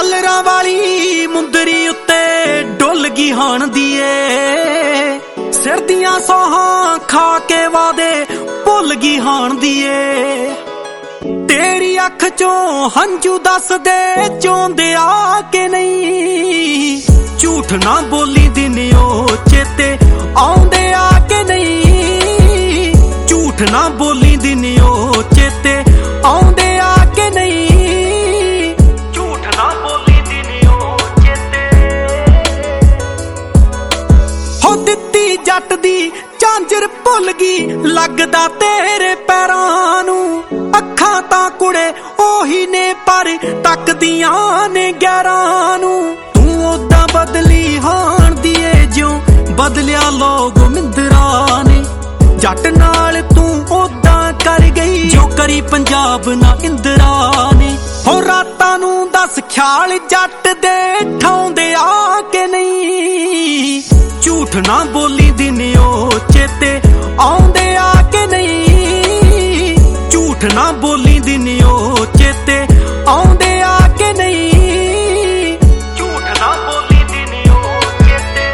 ਡਾਲਰਾਂ ਵਾਲੀ ਮੁੰਦਰੀ ਉੱਤੇ ਡੁੱਲ ਗਈ ਹਾਣ ਦੀਏ, ਸਿਰ ਦੀਆਂ ਸੌਹਾਂ ਖਾ ਕੇ ਵਾਦੇ ਭੁੱਲ ਗਈ ਹਾਣ ਦੀਏ। ਤੇਰੀ ਅੱਖ ਚੋਂ ਹੰਝੂ ਦੱਸਦੇ ਚੋਂਦੇ ਆ ਕਿ ਨਹੀਂ, ਝੂਠ ਨਾ ਬੋਲੀ ਦਿਨ ਉਹ ਚੇਤੇ ਆਉਂਦੇ ਆ ਕਿ ਨਹੀਂ, ਝੂਠ ਨਾ ਬੋਲੀ ਦਿਨ ਉਹ ਚੇਤੇ ਆਉਂਦੇ ਆ ਕਿ ਨਹੀਂ, ਝੂਠ ਨਾ ਬੋਲੀ ਦਿਨ ਉਹ ਚੇਤੇ। ਹੋ ਦਿੱਤੀ ਜੱਟ ਦੀ ਝਾਂਜਰ ਭੁੱਲ ਗਈ ਲੱਗਦਾ ਤੇਰੇ ਪੈਰਾਂ ਨੂੰ, ਅੱਖਾਂ ਤਾਂ ਕੁੜੇ ਉਹੀ ਨੇ ਪਰ ਤੱਕਦੀਆਂ ਨੇ ਗੈਰਾਂ ਨੂੰ। ਤੂੰ ਓਦਾਂ ਬਦਲੀ ਹਾਣ ਦੀਏ ਜਿਉਂ ਬਦਲਿਆ ਲੋਕ ਮਿੰਦਰਾਂ ਨੇ, ਜੱਟ ਨਾਲ ਤੂੰ ਓਦਾਂ ਕਰ ਗਈ ਜੋ ਕਰੀ ਪੰਜਾਬ ਨਾ ਇੰਦਰਾ ਨੇ। ਹੋ ਰਾਤਾਂ ਨੂੰ ਦੱਸ ਖਿਆਲ ਜੱਟ ਦੇ ਠਾਉਂਦੇ ਆ ਕਿ ਨਹੀਂ, ਝੂਠ ਨਾ ਬੋਲੀ ਦਿਨ ਉਹ ਚੇਤੇ ਆਉਂਦੇ ਆ ਕਿ ਨਹੀਂ, ਝੂਠ ਨਾ ਬੋਲੀ ਦਿਨ ਉਹ ਚੇਤੇ ਆਉਂਦੇ ਆ ਕਿ ਨਹੀਂ, ਝੂਠ ਨਾ ਬੋਲੀ ਦਿਨ ਉਹ ਚੇਤੇ।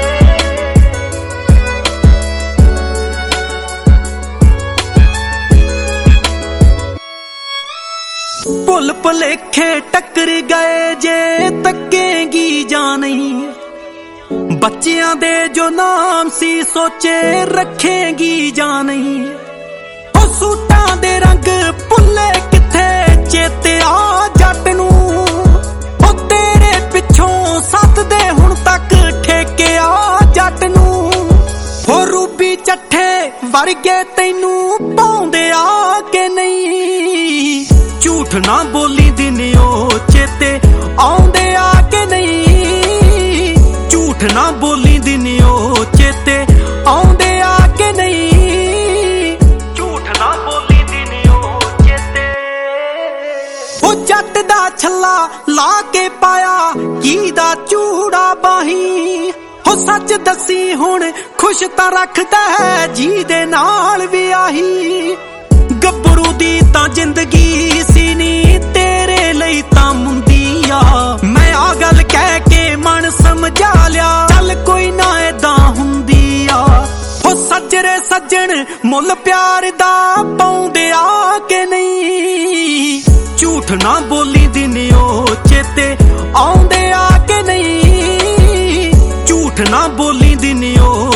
ਭੁੱਲ ਭੁਲੇਖੇ ਟੱਕਰ ਗਏ ਜੇ ਤੱਕੇਗੀ ਜਾਂ ਨਹੀਂ, ਬੱਚਿਆਂ ਦੇ ਜੋ ਨਾਮ ਸੀ ਸੋਚੇ ਰੱਖੇਗੀ ਜਾਂ ਨਹੀਂ। ਉਹ ਸੂਟਾਂ ਦੇ ਰੰਗ ਭੁੱਲੇ ਕਿੱਥੇ ਚੇਤੇ ਆ ਜੱਟ ਨੂੰ, ਉਹ ਤੇਰੇ ਪਿੱਛੋਂ ਸੱਤਦੇ ਹੁਣ ਤੱਕ ਠੇਕੇ ਆ ਜੱਟ ਨੂੰ। ਹੋ ਰੂਬੀ ਚੱਠੇ ਵਰਗੇ ਤੈਨੂੰ ਪਾਉਂਦੇ ਆ ਕਿ ਨਹੀਂ, ਝੂਠ ਨਾ ਬੋਲੀ ਦਿਨ ਉਹ ਚੇਤੇ ਆਉਂਦੇ ਆ ਕਿ ਨਹੀਂ, ਝੂਠ ਨਾ ਬੋਲੀ ਦਿਨ ਉਹ ਚੇਤੇ ਆਉਂਦੇ ਆ ਕਿ ਨਹੀਂ, ਝੂਠ ਨਾ ਬੋਲੀ ਦਿਨ ਉਹ ਚੇਤੇ। ਉਹ ਜੱਟ ਦਾ ਛੱਲਾ ਲਾ ਕੇ ਪਾਇਆ ਕੀ ਦਾ ਚੂੜਾ ਬਾਹੀਂ, ਹੋ ਸੱਚ ਦੱਸੀ ਹੁਣ ਖੁਸ਼ ਤਾਂ ਰੱਖਦਾ ਹੈ ਜੀ ਦੇ ਨਾਲ ਵਿਆਹੀ। ਗੱਭਰੂ ਦੀ ਤਾਂ ਜ਼ਿੰਦਗੀ ਸੀ ਨੀ ਤੇਰੇ ਲਈ ਤਾਂ ਮੁੰਦੀ ਆ, ਮੈਂ ਆ ਗੱਲ ਕਹਿ ਕੇ ਮਨ ਸਮਝਾ ਲਿਆ ਚੱਲ ਕੋਈ ਨਾ ਏਦਾਂ ਹੁੰਦੀ ਆ। ਹੋ ਸੱਜਰੇ ਸੱਜਣ ਮੁੱਲ ਪਿਆਰ ਦਾ ਪਾਉਂਦੇ ਆ ਕਿ ਨਹੀਂ, ਝੂਠ ਨਾ ਬੋਲੀ ਦਿਨ ਉਹ ਚੇਤੇ ਆਉਂਦੇ ਆ ਕਿ ਨਹੀਂ, ਝੂਠ ਨਾ ਬੋਲੀ ਦਿਨ ਉਹ